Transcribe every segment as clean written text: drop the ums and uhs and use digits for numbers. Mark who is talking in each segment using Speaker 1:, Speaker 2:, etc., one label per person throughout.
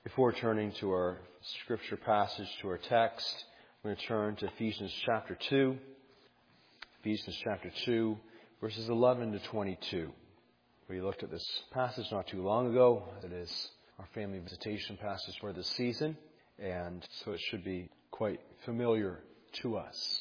Speaker 1: Before turning to our scripture passage, to our text, we're going to turn to Ephesians chapter 2. Ephesians chapter 2, verses 11 to 22. We looked at this passage not too long ago. It is our family visitation passage for this season, and so it should be quite familiar to us.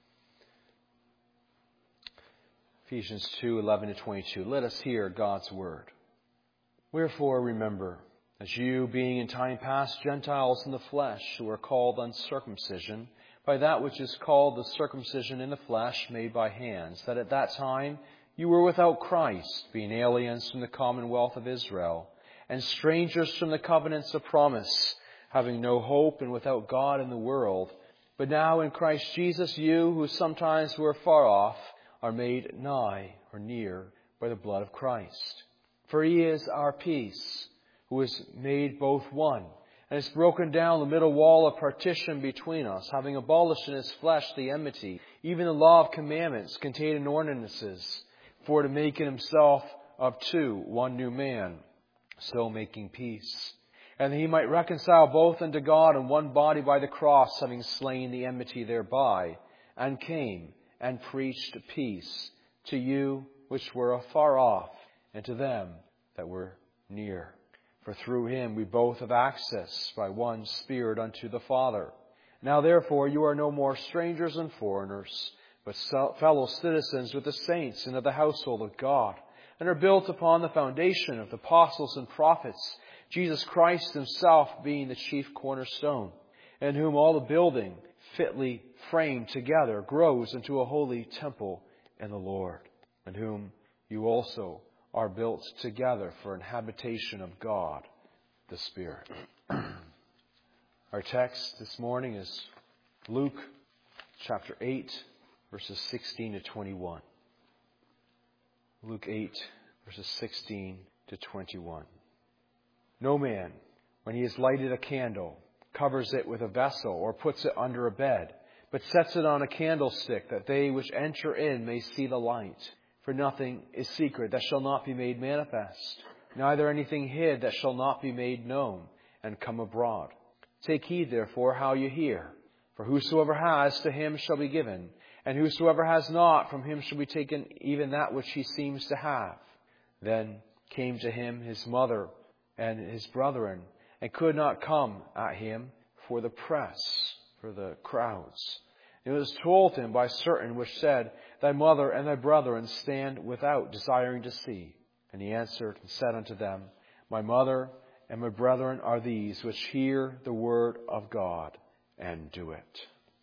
Speaker 1: Ephesians 2, 11 to 22. Let us hear God's word. Wherefore remember, as you, being in time past Gentiles in the flesh, who are called uncircumcision, by that which is called the circumcision in the flesh made by hands, that at that time you were without Christ, being aliens from the commonwealth of Israel, and strangers from the covenants of promise, having no hope and without God in the world. But now in Christ Jesus you, who sometimes were far off, are made nigh or near by the blood of Christ. For he is our peace, who has made both one, and has broken down the middle wall of partition between us, having abolished in his flesh the enmity, even the law of commandments contained in ordinances, for to make in himself of two one new man, so making peace. And that he might reconcile both unto God in one body by the cross, having slain the enmity thereby, and came and preached peace to you which were afar off, and to them that were near. For through him we both have access by one Spirit unto the Father. Now therefore you are no more strangers and foreigners, but fellow citizens with the saints and of the household of God, and are built upon the foundation of the apostles and prophets, Jesus Christ himself being the chief cornerstone, in whom all the building, fitly framed together, grows into a holy temple in the Lord, in whom you also are built together for an habitation of God, the Spirit. Our text this morning is Luke chapter 8, verses 16 to 21. Luke 8, verses 16 to 21. No man, when he has lighted a candle, covers it with a vessel or puts it under a bed, but sets it on a candlestick, that they which enter in may see the light. For nothing is secret that shall not be made manifest, neither anything hid that shall not be made known and come abroad. Take heed therefore how you hear. For whosoever has, to him shall be given, and whosoever has not, from him shall be taken even that which he seems to have. Then came to him his mother and his brethren, and could not come at him for the press, for the crowds. It was told him by certain which said, Thy mother and thy brethren stand without, desiring to see. And he answered and said unto them, My mother and my brethren are these which hear the word of God and do it.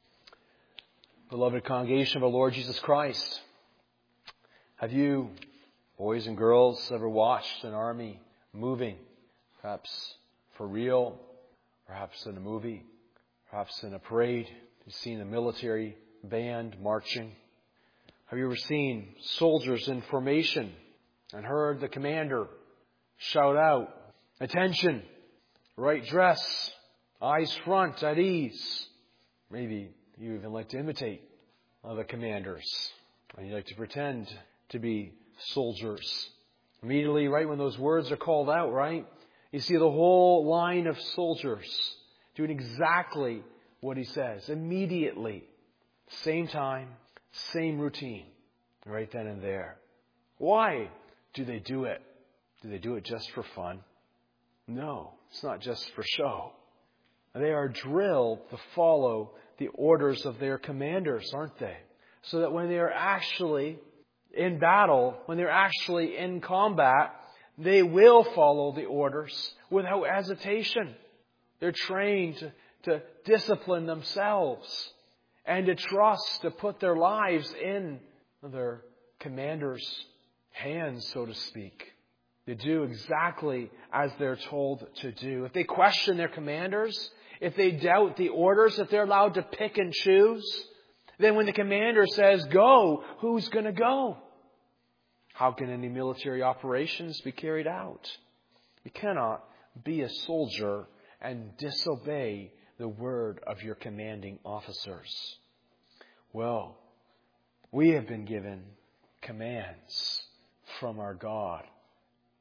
Speaker 1: Beloved congregation of our Lord Jesus Christ, have you, boys and girls, ever watched an army moving? Perhaps for real, perhaps in a movie, perhaps in a parade. You've seen a military band marching. Have you ever seen soldiers in formation and heard the commander shout out, Attention, right dress, eyes front, at ease? Maybe you even like to imitate other commanders, and you like to pretend to be soldiers. Immediately, right when those words are called out, right, you see the whole line of soldiers doing exactly what he says. Immediately. Same time, same routine. Right then and there. Why do they do it? Do they do it just for fun? No, it's not just for show. They are drilled to follow the orders of their commanders, aren't they? So that when they are actually in battle, when they're actually in combat, they will follow the orders without hesitation. They're trained to discipline themselves and to trust, to put their lives in their commander's hands, so to speak. They do exactly as they're told to do. If they question their commanders, if they doubt the orders, if they're allowed to pick and choose, then when the commander says go, who's going to go? How can any military operations be carried out? You cannot be a soldier and disobey the word of your commanding officers. Well, we have been given commands from our God.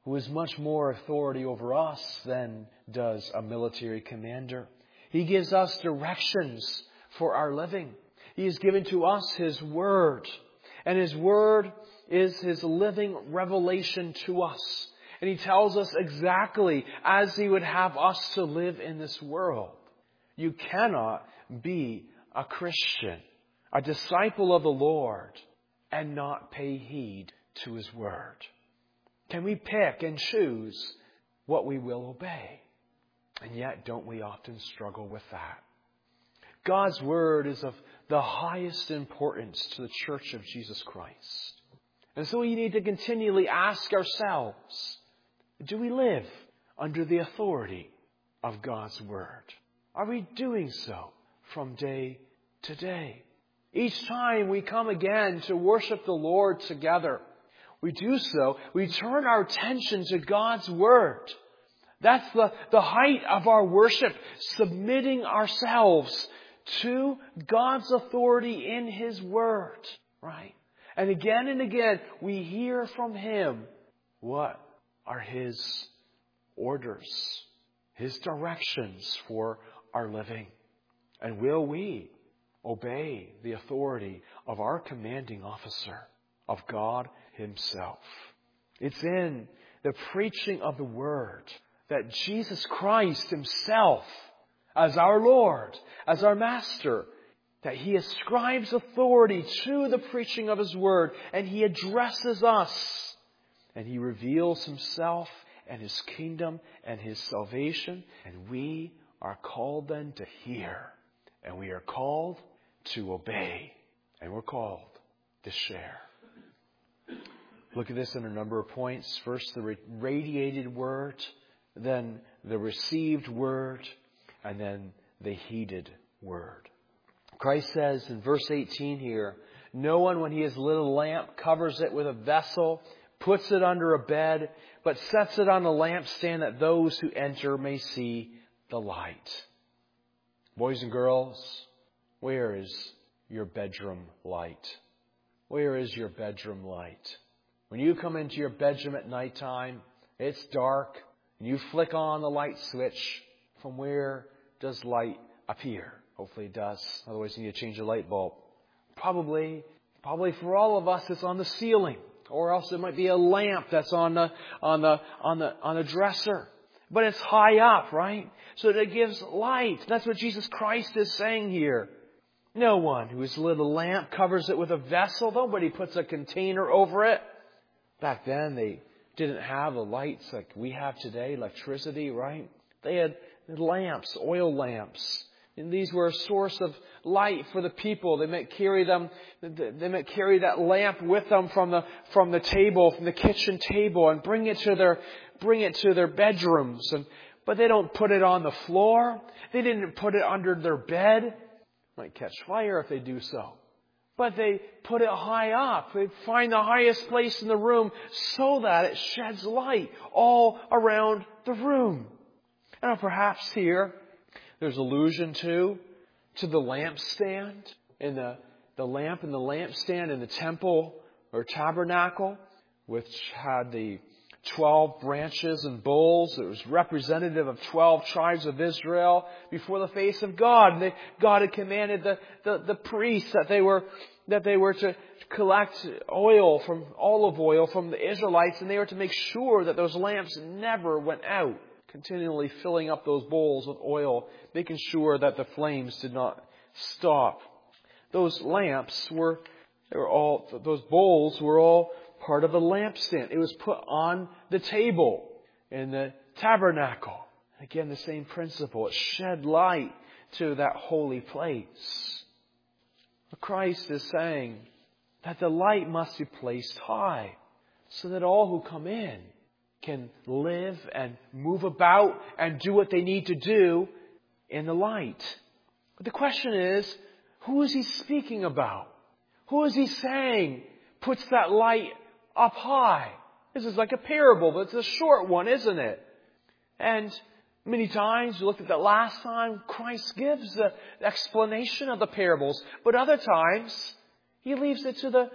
Speaker 1: who has much more authority over us than does a military commander. He gives us directions for our living. He has given to us His Word. And His Word is His living revelation to us. And He tells us exactly as He would have us to live in this world. You cannot be a Christian, a disciple of the Lord, and not pay heed to His Word. Can we pick and choose what we will obey? And yet, don't we often struggle with that? God's Word is of the highest importance to the Church of Jesus Christ. And so we need to continually ask ourselves, do we live under the authority of God's Word? Are we doing so from day to day? Each time we come again to worship the Lord together, we do so, we turn our attention to God's Word. That's the height of our worship, submitting ourselves to God's authority in His Word, right? And again, we hear from Him what are His orders, His directions for our living. And will we obey the authority of our commanding officer, of God Himself? It's in the preaching of the Word that Jesus Christ Himself, as our Lord, as our Master, that He ascribes authority to the preaching of His Word, and He addresses us, and He reveals Himself and His kingdom and His salvation, and we are called then to hear, and we are called to obey, and we're called to share. Look at this in a number of points. First, the radiated Word, then the received Word, and then the heeded Word. Christ says in verse 18 here, no one, when he has lit a lamp, covers it with a vessel, puts it under a bed, but sets it on a lampstand that those who enter may see the light. Boys and girls, where is your bedroom light? Where is your bedroom light? When you come into your bedroom at nighttime, it's dark, and you flick on the light switch, from where does light appear? Hopefully it does. Otherwise you need to change the light bulb. Probably for all of us it's on the ceiling. Or else it might be a lamp that's on the dresser. But it's high up, right? So that it gives light. That's what Jesus Christ is saying here. No one who has lit a lamp covers it with a vessel. Nobody puts a container over it. Back then they didn't have the lights like we have today, electricity, right? They had lamps, oil lamps. And these were a source of light for the people. They might carry that lamp with them from the table, from the kitchen table, and bring it to their bedrooms. But they don't put it on the floor. They didn't put it under their bed. Might catch fire if they do so. But they put it high up. They find the highest place in the room so that it sheds light all around the room. And perhaps here there's allusion to the lampstand, in the lamp and the lampstand in the temple or tabernacle, which had the 12 branches and bowls. It was representative of 12 tribes of Israel before the face of God. God had commanded the priests that they were to collect olive oil from the Israelites, and they were to make sure that those lamps never went out, continually filling up those bowls with oil, making sure that the flames did not stop. Those those bowls were all part of a lampstand. It was put on the table in the tabernacle. Again, the same principle. It shed light to that holy place. But Christ is saying that the light must be placed high so that all who come in can live and move about and do what they need to do in the light. But the question is, who is He speaking about? Who is He saying puts that light up high? This is like a parable, but it's a short one, isn't it? And many times, we looked at that last time, Christ gives the explanation of the parables. But other times, He leaves it to the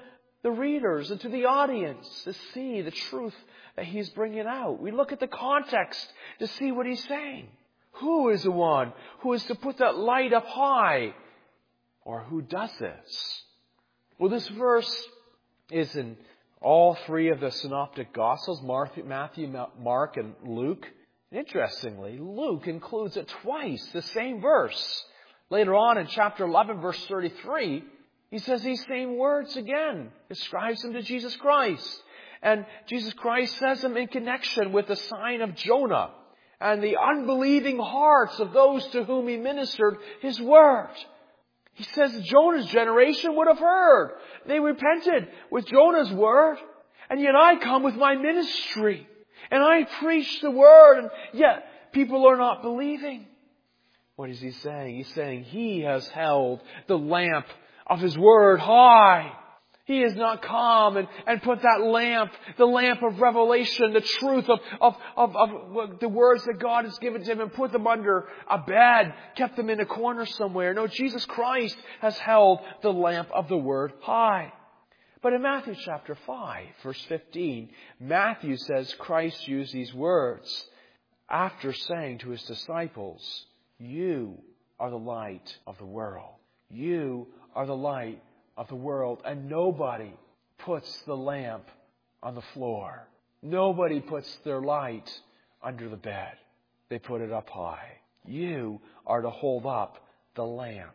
Speaker 1: the readers and to the audience to see the truth that He's bringing out. We look at the context to see what He's saying. Who is the one who is to put that light up high? Or who does this? Well, this verse is in all three of the synoptic Gospels, Matthew, Mark, and Luke. Interestingly, Luke includes it twice, the same verse. Later on in chapter 11, verse 33, he says these same words again, describes them to Jesus Christ. And Jesus Christ says them in connection with the sign of Jonah and the unbelieving hearts of those to whom He ministered His word. He says Jonah's generation would have heard. They repented with Jonah's word. And yet I come with my ministry. And I preach the word. And yet people are not believing. What is He saying? He's saying He has held the lamp of His word high. He has not come and put that lamp, the lamp of revelation, the truth of the words that God has given to Him, and put them under a bed, kept them in a corner somewhere. No, Jesus Christ has held the lamp of the word high. But in Matthew chapter 5, verse 15, Matthew says Christ used these words after saying to His disciples, "You are the light of the world. You are the light of the world." And nobody puts the lamp on the floor. Nobody puts their light under the bed. They put it up high. You are to hold up the lamp.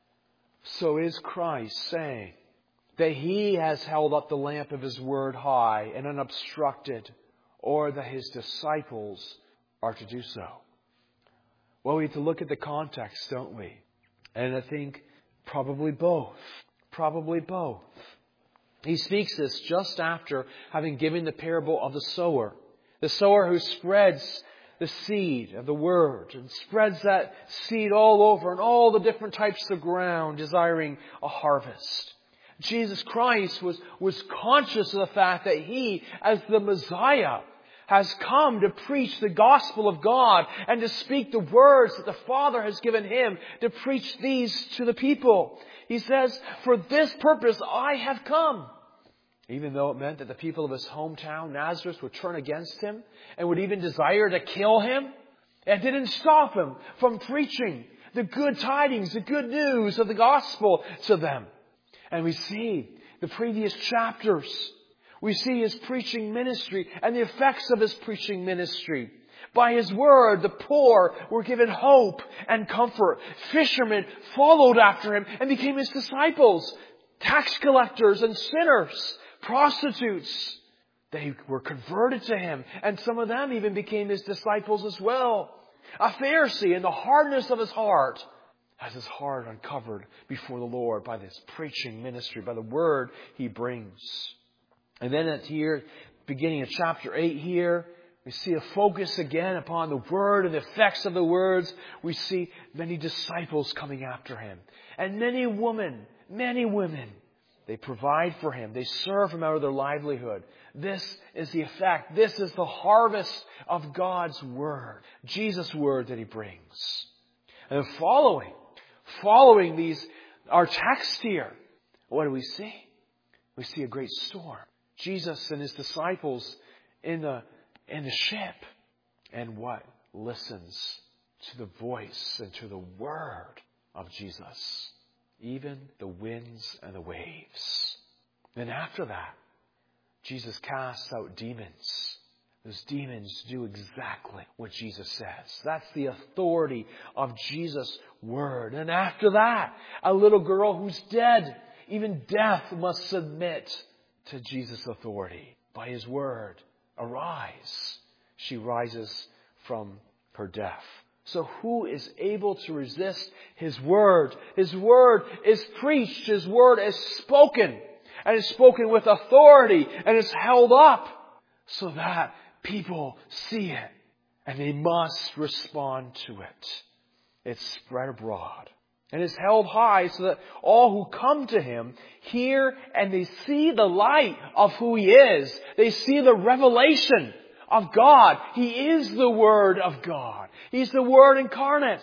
Speaker 1: So is Christ saying that He has held up the lamp of His word high and unobstructed, or that His disciples are to do so? Well, we have to look at the context, don't we? And I think probably both. Probably both. He speaks this just after having given the parable of the sower. The sower who spreads the seed of the word and spreads that seed all over in all the different types of ground, desiring a harvest. Jesus Christ was conscious of the fact that He, as the Messiah, has come to preach the gospel of God and to speak the words that the Father has given Him to preach these to the people. He says, "For this purpose I have come." Even though it meant that the people of His hometown, Nazareth, would turn against Him and would even desire to kill Him, it didn't stop Him from preaching the good tidings, the good news of the gospel to them. And we see the previous chapters. We see His preaching ministry and the effects of His preaching ministry. By His word, the poor were given hope and comfort. Fishermen followed after Him and became His disciples. Tax collectors and sinners, prostitutes, they were converted to Him. And some of them even became His disciples as well. A Pharisee, in the hardness of his heart, has his heart uncovered before the Lord by this preaching ministry, by the word He brings. And then at here, beginning of chapter 8 here, we see a focus again upon the word and the effects of the words. We see many disciples coming after Him. And many women, they provide for Him. They serve Him out of their livelihood. This is the effect. This is the harvest of God's word. Jesus' word that He brings. And following these, our text here, what do we see? We see a great storm. Jesus and His disciples in the ship. And what? Listens to the voice and to the word of Jesus. Even the winds and the waves. Then after that, Jesus casts out demons. Those demons do exactly what Jesus says. That's the authority of Jesus' word. And after that, a little girl who's dead, even death must submit to Jesus' authority. By His word, arise. She rises from her death. So who is able to resist His word? His word is preached. His word is spoken. And it's spoken with authority. And it's held up so that people see it. And they must respond to it. It's spread abroad. And is held high so that all who come to Him hear and they see the light of who He is. They see the revelation of God. He is the Word of God. He's the Word incarnate.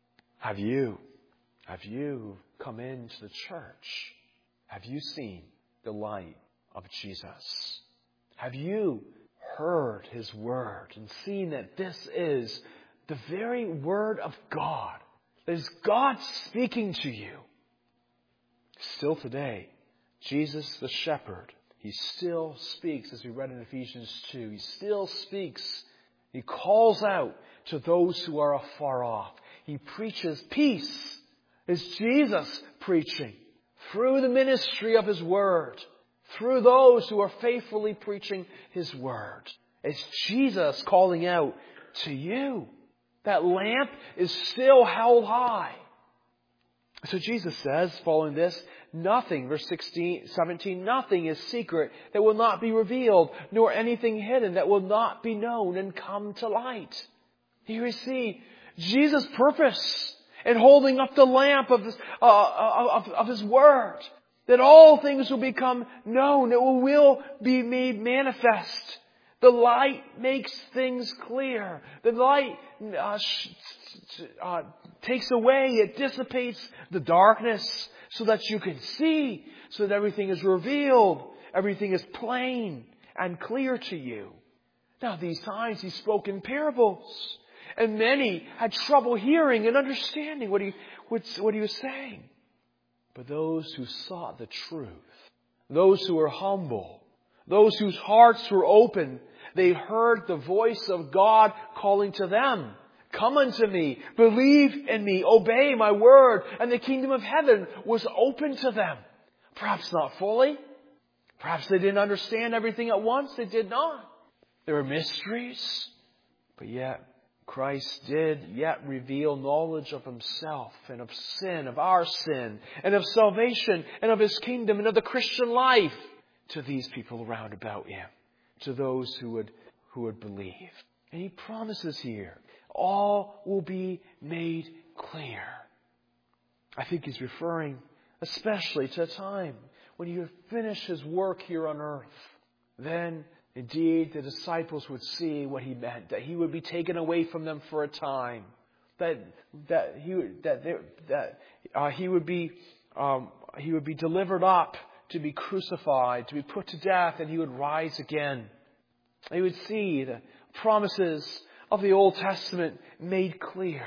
Speaker 1: Have you come into the church? Have you seen the light of Jesus? Have you heard His Word and seen that this is the very Word of God? That is God speaking to you. Still today, Jesus the shepherd, He still speaks, as we read in Ephesians 2. He still speaks. He calls out to those who are afar off. He preaches peace. It's Jesus preaching through the ministry of His Word, through those who are faithfully preaching His Word. It's Jesus calling out to you. That lamp is still held high. So Jesus says, following this, nothing, verse 17, nothing is secret that will not be revealed, nor anything hidden that will not be known and come to light. Here we see Jesus' purpose in holding up the lamp of His Word. That all things will become known. It will be made manifest. The light makes things clear. The light takes away, it dissipates the darkness so that you can see, so that everything is revealed, everything is plain and clear to you. Now, these times He spoke in parables, and many had trouble hearing and understanding what He was saying. But those who sought the truth, those who were humble, those whose hearts were open, they heard the voice of God calling to them. Come unto me, believe in me, obey my word, and the kingdom of heaven was open to them. Perhaps not fully. Perhaps they didn't understand everything at once. They did not. There were mysteries. But yet, Christ did yet reveal knowledge of Himself and of sin, of our sin, and of salvation, and of His kingdom, and of the Christian life to these people around about Him, to those who would believe. And He promises here, all will be made clear. I think He's referring especially to a time when He would finish His work here on earth. Then, indeed, the disciples would see what He meant, that He would be taken away from them for a time, that He would be delivered up to be crucified, to be put to death, and He would rise again. They would see the promises of the Old Testament made clear.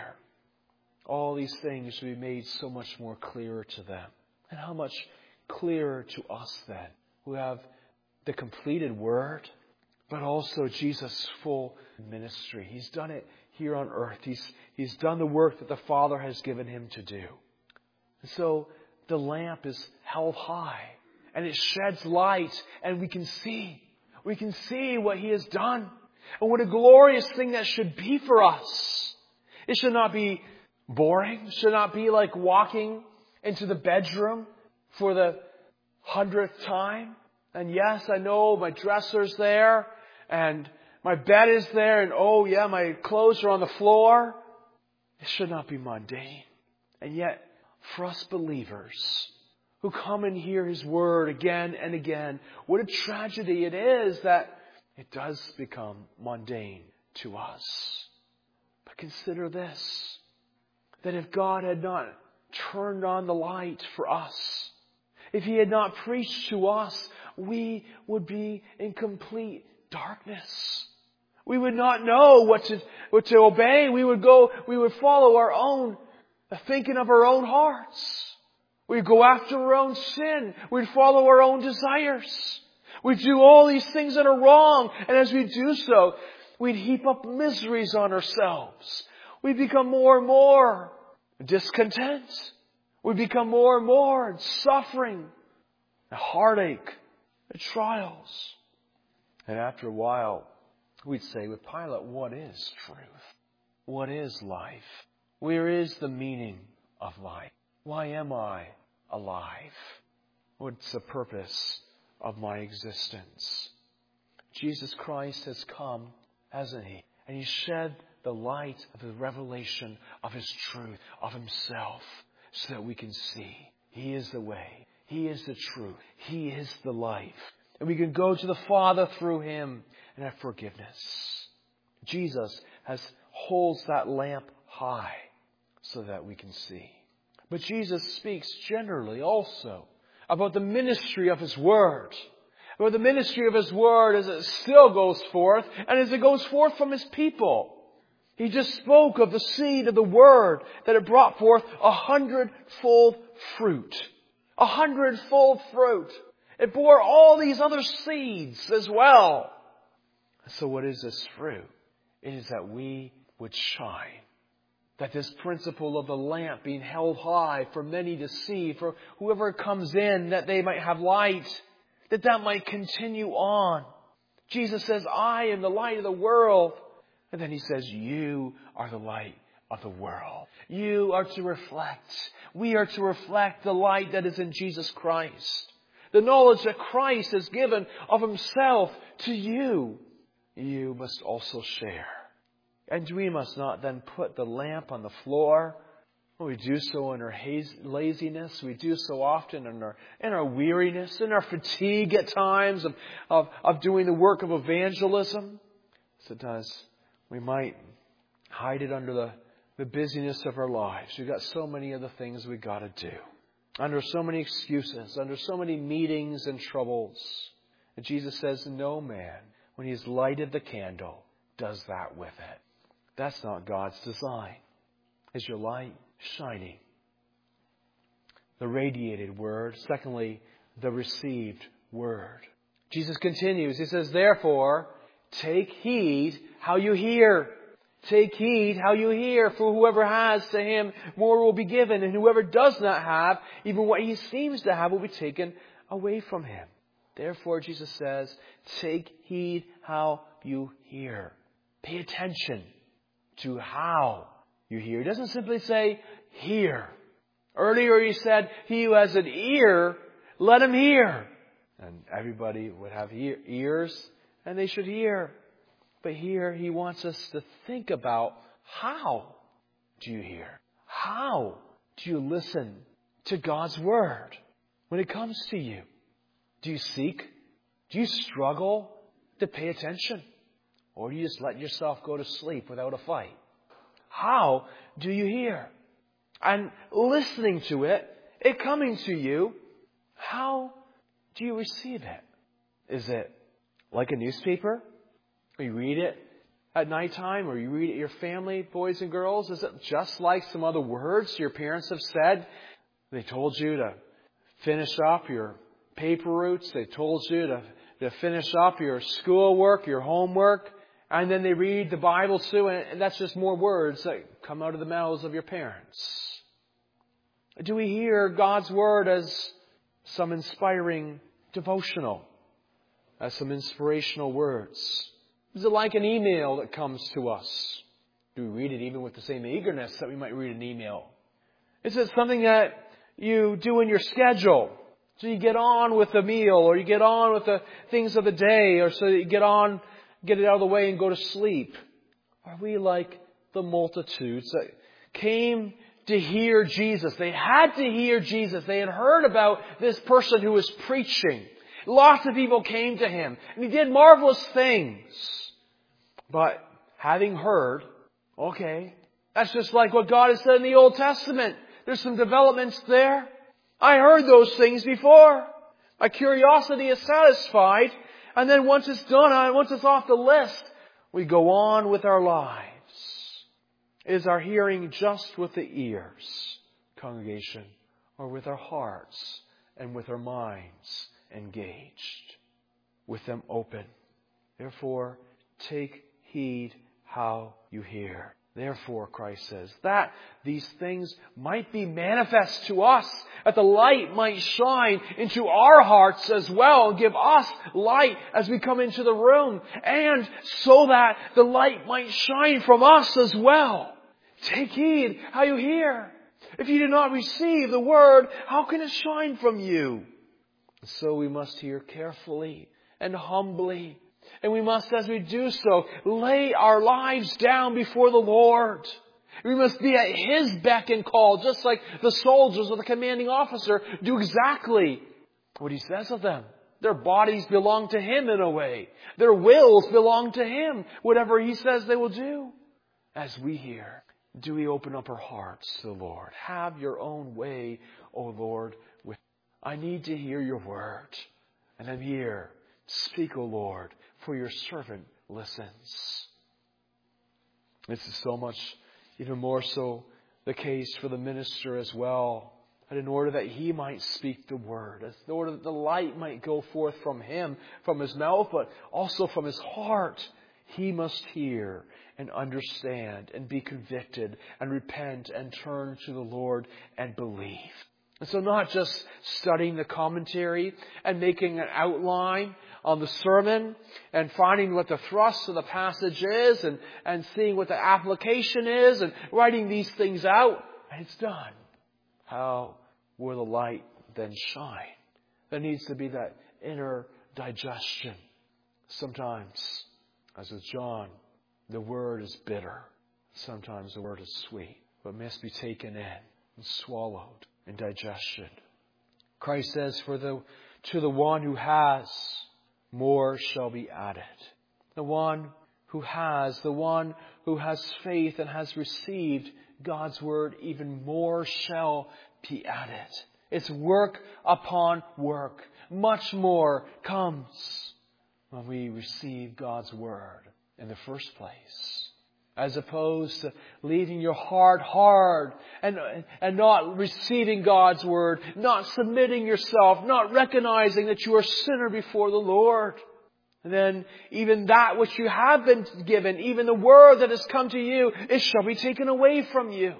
Speaker 1: All these things would be made so much more clearer to them. And how much clearer to us then, who have the completed Word, but also Jesus' full ministry. He's done it here on earth. He's done the work that the Father has given Him to do. And so the lamp is held high, and it sheds light, and we can see. We can see what He has done. And what a glorious thing that should be for us. It should not be boring. It should not be like walking into the bedroom for the 100th time. And yes, I know my dresser's there and my bed is there and oh yeah, my clothes are on the floor. It should not be mundane. And yet, for us believers who come and hear His Word again and again, what a tragedy it is that it does become mundane to us. But consider this, that if God had not turned on the light for us, if He had not preached to us, we would be in complete darkness. We would not know what to obey. We would follow our own thinking of our own hearts. We'd go after our own sin. We'd follow our own desires. We'd do all these things that are wrong. And as we do so, we'd heap up miseries on ourselves. We'd become more and more discontent. We'd become more and more suffering, heartache, and trials. And after a while, we'd say with Pilate, what is truth? What is life? Where is the meaning of life? Why am I alive? What's the purpose of my existence? Jesus Christ has come, hasn't He? And He shed the light of the revelation of His truth, of Himself, so that we can see. He is the way. He is the truth. He is the life. And we can go to the Father through Him and have forgiveness. Jesus holds that lamp high so that we can see. But Jesus speaks generally also about the ministry of His Word. About the ministry of His Word as it still goes forth and as it goes forth from His people. He just spoke of the seed of the Word that it brought forth 100-fold fruit. 100-fold fruit. It bore all these other seeds as well. So what is this fruit? It is that we would shine. That this principle of the lamp being held high for many to see, for whoever comes in, that they might have light, that might continue on. Jesus says, I am the light of the world. And then He says, you are the light of the world. You are to reflect. We are to reflect the light that is in Jesus Christ. The knowledge that Christ has given of Himself to you. You must also share. And we must not then put the lamp on the floor. We do so in our laziness. We do so often in our weariness, in our fatigue at times of doing the work of evangelism. Sometimes we might hide it under the busyness of our lives. We've got so many other things we've got to do. Under so many excuses, under so many meetings and troubles. And Jesus says, no man, when He has lighted the candle, does that with it. That's not God's design. Is your light shining? The radiated word. Secondly, the received word. Jesus continues. He says, therefore, take heed how you hear. Take heed how you hear. For whoever has, to him more will be given. And whoever does not have, even what he seems to have will be taken away from him. Therefore, Jesus says, take heed how you hear. Pay attention to how you hear. He doesn't simply say, hear. Earlier He said, he who has an ear, let him hear. And everybody would have ears, and they should hear. But here He wants us to think about, how do you hear? How do you listen to God's Word when it comes to you? Do you seek? Do you struggle to pay attention? Or do you just let yourself go to sleep without a fight? How do you hear? And listening to it coming to you, how do you receive it? Is it like a newspaper? Or you read it at nighttime, or you read it to your family, boys and girls? Is it just like some other words your parents have said? They told you to finish up your paper routes. They told you to finish up your schoolwork, your homework. And then they read the Bible too, and that's just more words that come out of the mouths of your parents. Do we hear God's Word as some inspiring devotional, as some inspirational words? Is it like an email that comes to us? Do we read it even with the same eagerness that we might read an email? Is it something that you do in your schedule? So you get on with the meal, or you get on with the things of the day, or so that you get it out of the way and go to sleep? Are we like the multitudes that came to hear Jesus? They had to hear Jesus. They had heard about this person who was preaching. Lots of people came to Him, and He did marvelous things. But having heard, okay, that's just like what God has said in the Old Testament. There's some developments there. I heard those things before. My curiosity is satisfied. And then once it's done, once it's off the list, we go on with our lives. Is our hearing just with the ears, congregation, or with our hearts and with our minds engaged, with them open? Therefore, take heed how you hear. Therefore, Christ says, that these things might be manifest to us, that the light might shine into our hearts as well, and give us light as we come into the room, and so that the light might shine from us as well. Take heed how you hear. If you do not receive the Word, how can it shine from you? So we must hear carefully and humbly. And we must, as we do so, lay our lives down before the Lord. We must be at His beck and call, just like the soldiers or the commanding officer do exactly what He says of them. Their bodies belong to Him in a way. Their wills belong to Him. Whatever He says they will do. As we hear, do we open up our hearts to the Lord? Have your own way, O Lord, with I need to hear your word. And I'm here. Speak, O Lord, for your servant listens. This is so much, even more so, the case for the minister as well. And in order that he might speak the word, in order that the light might go forth from him, from his mouth, but also from his heart, he must hear and understand and be convicted and repent and turn to the Lord and believe. And so not just studying the commentary and making an outline on the sermon and finding what the thrust of the passage is and seeing what the application is and writing these things out, and it's done. How will the light then shine? There needs to be that inner digestion. Sometimes, as with John, the word is bitter. Sometimes the word is sweet, but must be taken in and swallowed in digestion. Christ says, to the one who has, more shall be added. The one who has faith and has received God's word, even more shall be added. It's work upon work. Much more comes when we receive God's word in the first place. As opposed to leaving your heart hard and not receiving God's word, not submitting yourself, not recognizing that you are a sinner before the Lord. And then even that which you have been given, even the word that has come to you, it shall be taken away from you.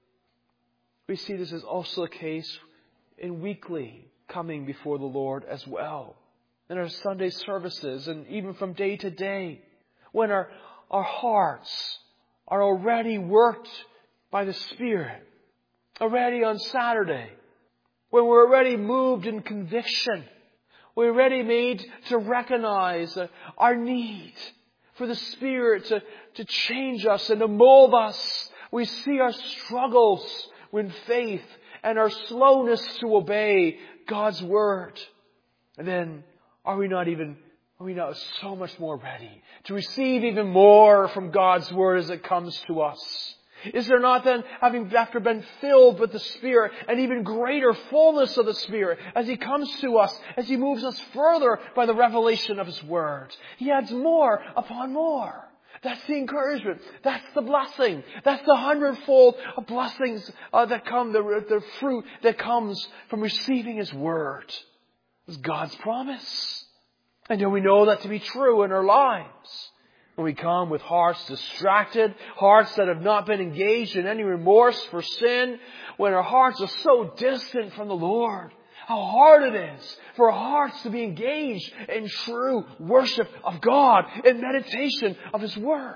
Speaker 1: We see this is also the case in weekly coming before the Lord as well. In our Sunday services and even from day to day, when our hearts are already worked by the Spirit, already on Saturday, when we're already moved in conviction, we're already made to recognize our need for the Spirit to change us and to mold us. We see our struggles with faith and our slowness to obey God's word. And then are we not so much more ready to receive even more from God's word as it comes to us? Is there not then, after been filled with the Spirit, an even greater fullness of the Spirit as He comes to us, as He moves us further by the revelation of His word? He adds more upon more. That's the encouragement. That's the blessing. That's the 100-fold blessings that come, the fruit that comes from receiving His word. It's God's promise. And we know that to be true in our lives. When we come with hearts distracted, hearts that have not been engaged in any remorse for sin, when our hearts are so distant from the Lord, how hard it is for our hearts to be engaged in true worship of God, in meditation of His word.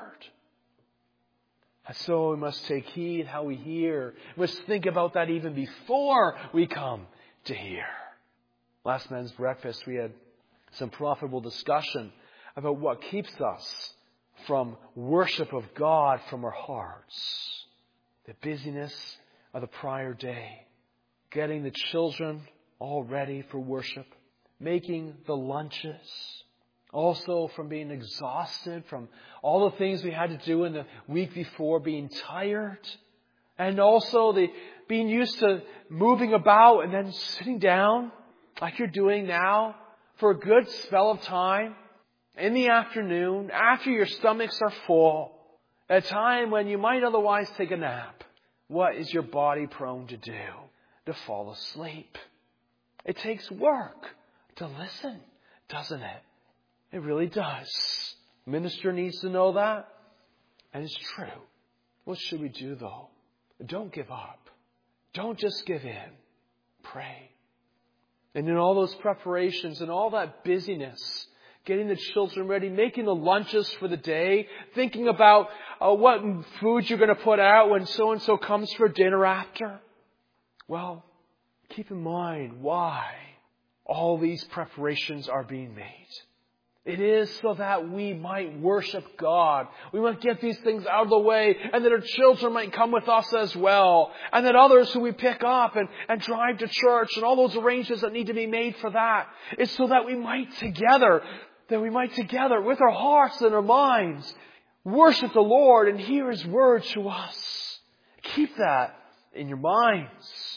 Speaker 1: And so we must take heed how we hear. We must think about that even before we come to hear. Last men's breakfast, we had some profitable discussion about what keeps us from worship of God from our hearts. The busyness of the prior day. Getting the children all ready for worship. Making the lunches. Also from being exhausted from all the things we had to do in the week before, being tired. And also the being used to moving about and then sitting down like you're doing now for a good spell of time. In the afternoon, after your stomachs are full, at a time when you might otherwise take a nap, what is your body prone to do? To fall asleep. It takes work to listen, doesn't it? It really does. Minister needs to know that. And it's true. What should we do though? Don't give up. Don't just give in. Pray. And in all those preparations and all that busyness, getting the children ready, making the lunches for the day, thinking about what food you're going to put out when so-and-so comes for dinner after. Well, keep in mind why all these preparations are being made. It is so that we might worship God. We might get these things out of the way, and that our children might come with us as well. And that others who we pick up and drive to church and all those arrangements that need to be made for that. It's so that we might together with our hearts and our minds worship the Lord and hear His word to us. Keep that in your minds.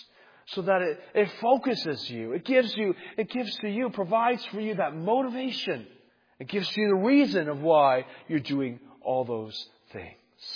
Speaker 1: so that it focuses you. It gives to you, provides for you that motivation. It gives you the reason of why you're doing all those things.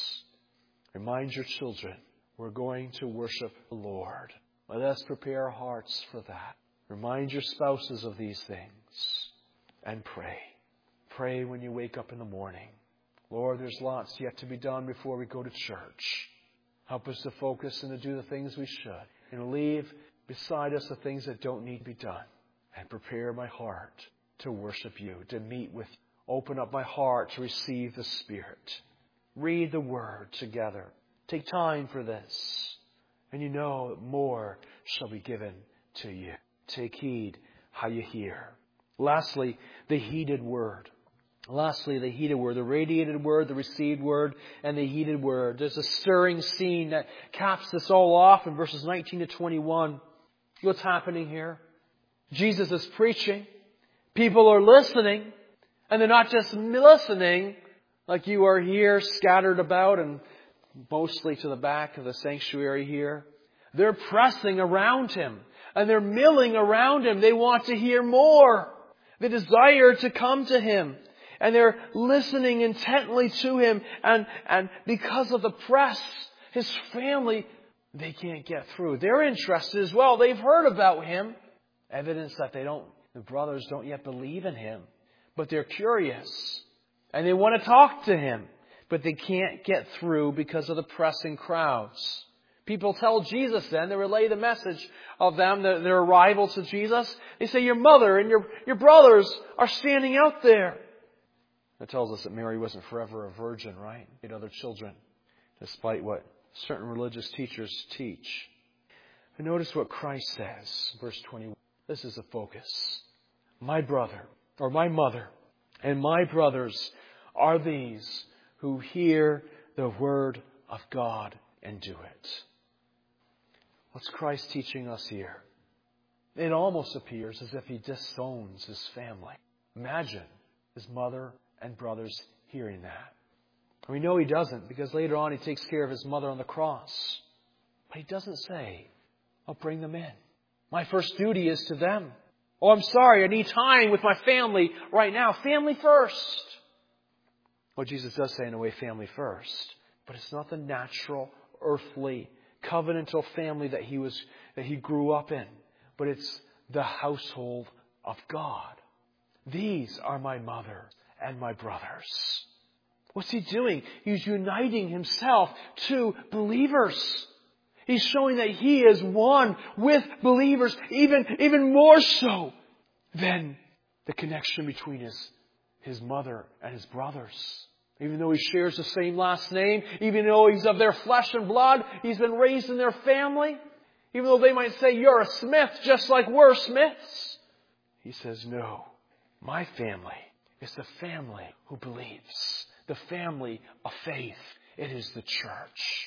Speaker 1: Remind your children, we're going to worship the Lord. Let us prepare our hearts for that. Remind your spouses of these things. And pray. Pray when you wake up in the morning. Lord, there's lots yet to be done before we go to church. Help us to focus and to do the things we should. And leave beside us the things that don't need to be done. And prepare my heart to worship you, to meet with you. Open up my heart to receive the Spirit. Read the Word together. Take time for this. And you know that more shall be given to you. Take heed how you hear. Lastly, the heeded word. Lastly, the heeded word. The radiated word, the received word, and the heeded word. There's a stirring scene that caps this all off in verses 19 to 21. What's happening here? Jesus is preaching. People are listening. And they're not just listening like you are here scattered about and mostly to the back of the sanctuary here. They're pressing around Him. And they're milling around Him. They want to hear more. They desire to come to Him. And they're listening intently to Him. And because of the press, His family, they can't get through. They're interested as well. They've heard about Him. Evidence that the brothers don't yet believe in Him. But they're curious. And they want to talk to Him. But they can't get through because of the pressing crowds. People tell Jesus then, they relay the message of them, their arrival to Jesus. They say, your mother and your brothers are standing out there. That tells us that Mary wasn't forever a virgin, right? She had other children, despite what certain religious teachers teach. But notice what Christ says, verse 21. This is the focus. My brother, or my mother, and my brothers are these who hear the word of God and do it. What's Christ teaching us here? It almost appears as if He disowns His family. Imagine His mother and brothers hearing that. We know He doesn't, because later on He takes care of His mother on the cross. But He doesn't say, I'll bring them in. My first duty is to them. Oh, I'm sorry, I need time with my family right now. Family first. Well, Jesus does say in a way family first. But it's not the natural, earthly, covenantal family that he grew up in. But it's the household of God. These are my mother and my brothers. What's He doing? He's uniting Himself to believers. He's showing that He is one with believers, even more so than the connection between his mother and his brothers. Even though he shares the same last name, even though he's of their flesh and blood, he's been raised in their family, even though they might say, you're a Smith just like we're Smiths. He says, no, my family is the family who believes, the family of faith. It is the church.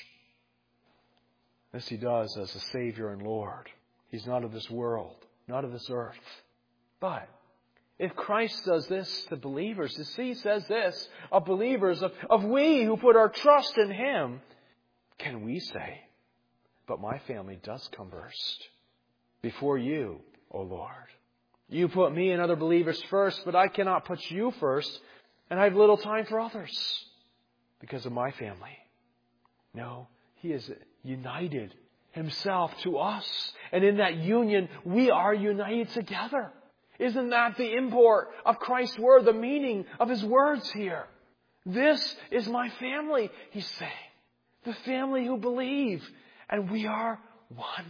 Speaker 1: This He does as a Savior and Lord. He's not of this world, not of this earth. But if Christ does this to believers, He says this of believers, of we who put our trust in Him, can we say, but my family does come first before you, O Lord. You put me and other believers first, but I cannot put you first, and I have little time for others because of my family. No, He has united Himself to us, and in that union we are united together. Isn't that the import of Christ's word, the meaning of His words here? This is my family, He's saying. The family who believe. And we are one.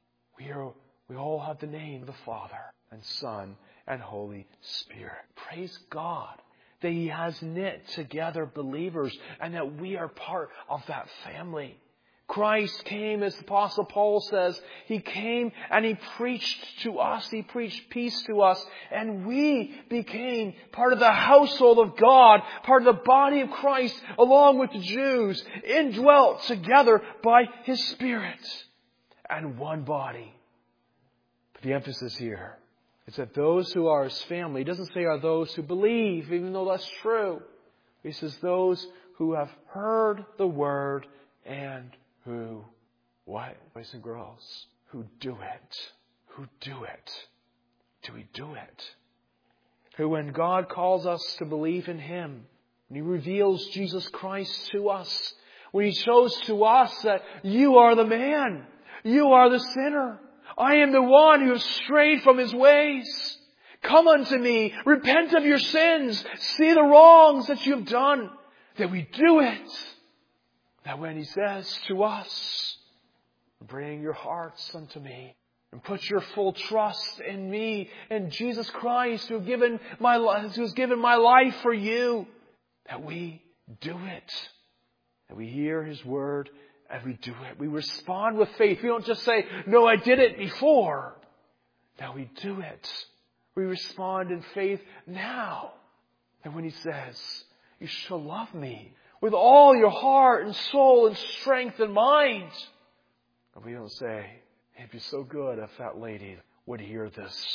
Speaker 1: We all have the name of the Father and Son and Holy Spirit. Praise God that He has knit together believers and that we are part of that family. Christ came, as the Apostle Paul says, He came and He preached to us. He preached peace to us. And we became part of the household of God, part of the body of Christ, along with the Jews, indwelt together by His Spirit. And one body. But the emphasis here is that those who are His family, He doesn't say are those who believe, even though that's true. He says those who have heard the word and who, what? Boys and girls, who do it. Who do it. Do we do it? Who, when God calls us to believe in Him, when He reveals Jesus Christ to us, when He shows to us that you are the man, you are the sinner, I am the one who has strayed from His ways. Come unto me, repent of your sins, see the wrongs that you have done, that we do it. That when He says to us, bring your hearts unto me, and put your full trust in me, in Jesus Christ, who has given my life for you, that we do it. That we hear His word and we do it. We respond with faith. We don't just say, no, I did it before. That we do it. We respond in faith now. And when He says, you shall love me with all your heart and soul and strength and mind. And we don't say, it'd be so good if that lady would hear this.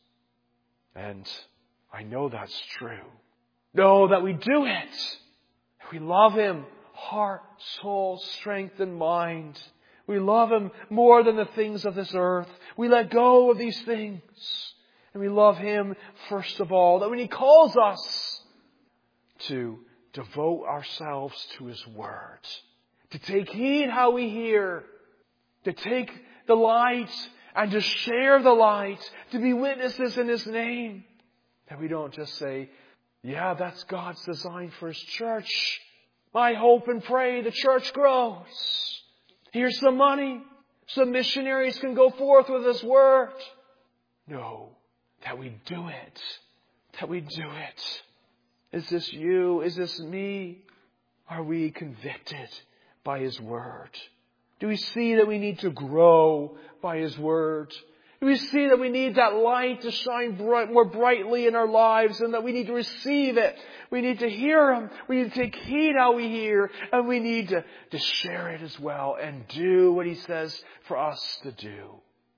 Speaker 1: And I know that's true. No, that we do it. We love Him, heart, soul, strength, and mind. We love Him more than the things of this earth. We let go of these things. And we love Him first of all. That when He calls us to devote ourselves to His Word, to take heed how we hear, to take the light and to share the light, to be witnesses in His name. That we don't just say, yeah, that's God's design for His church. I hope and pray the church grows. Here's some money. Some missionaries can go forth with His word. No, that we do it. That we do it. Is this you? Is this me? Are we convicted by His word? Do we see that we need to grow by His word? Do we see that we need that light to shine more brightly in our lives, and that we need to receive it? We need to hear Him. We need to take heed how we hear, and we need to share it as well and do what He says for us to do.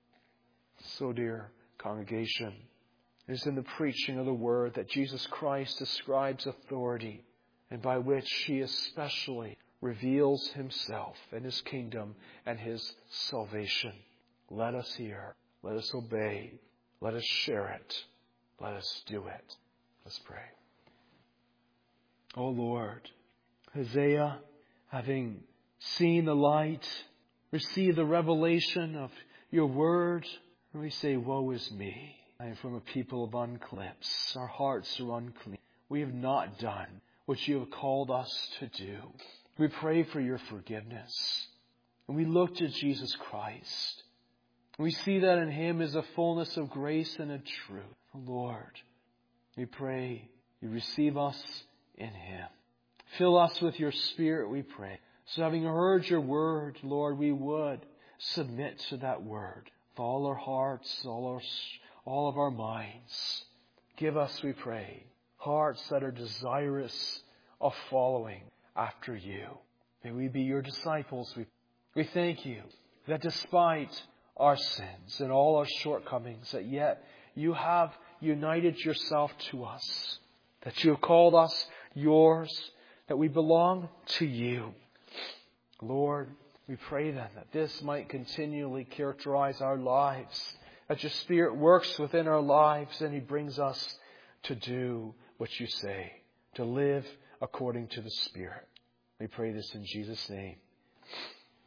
Speaker 1: So, dear congregation, it is in the preaching of the Word that Jesus Christ describes authority, and by which He especially reveals Himself and His kingdom and His salvation. Let us hear. Let us obey. Let us share it. Let us do it. Let's pray. O Lord, Hosea, having seen the light, received the revelation of your word, we say, woe is me. I am from a people of unclean lips. Our hearts are unclean. We have not done what you have called us to do. We pray for your forgiveness. And we look to Jesus Christ. We see that in Him is a fullness of grace and of truth. Lord, we pray you receive us in Him. Fill us with your Spirit, we pray. So having heard your word, Lord, we would submit to that word with all our hearts, all of our minds. Give us, we pray, hearts that are desirous of following after you. May we be your disciples. We thank you that despite our sins and all our shortcomings, that yet you have united yourself to us, that you have called us yours, that we belong to you. Lord, we pray then that this might continually characterize our lives, that your Spirit works within our lives and He brings us to do what you say, to live according to the Spirit. We pray this in Jesus' name.